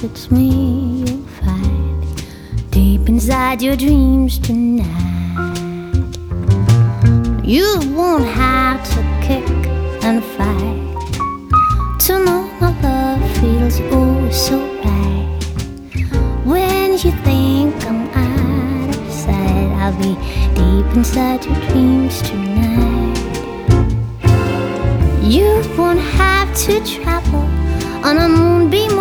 it's me you'll find deep inside your dreams tonight. You won't have to kick and fight to know my love feels oh so right. When you think I'm out of sight, I'll be deep inside your dreams tonight. You won't have to travel on a moonbeam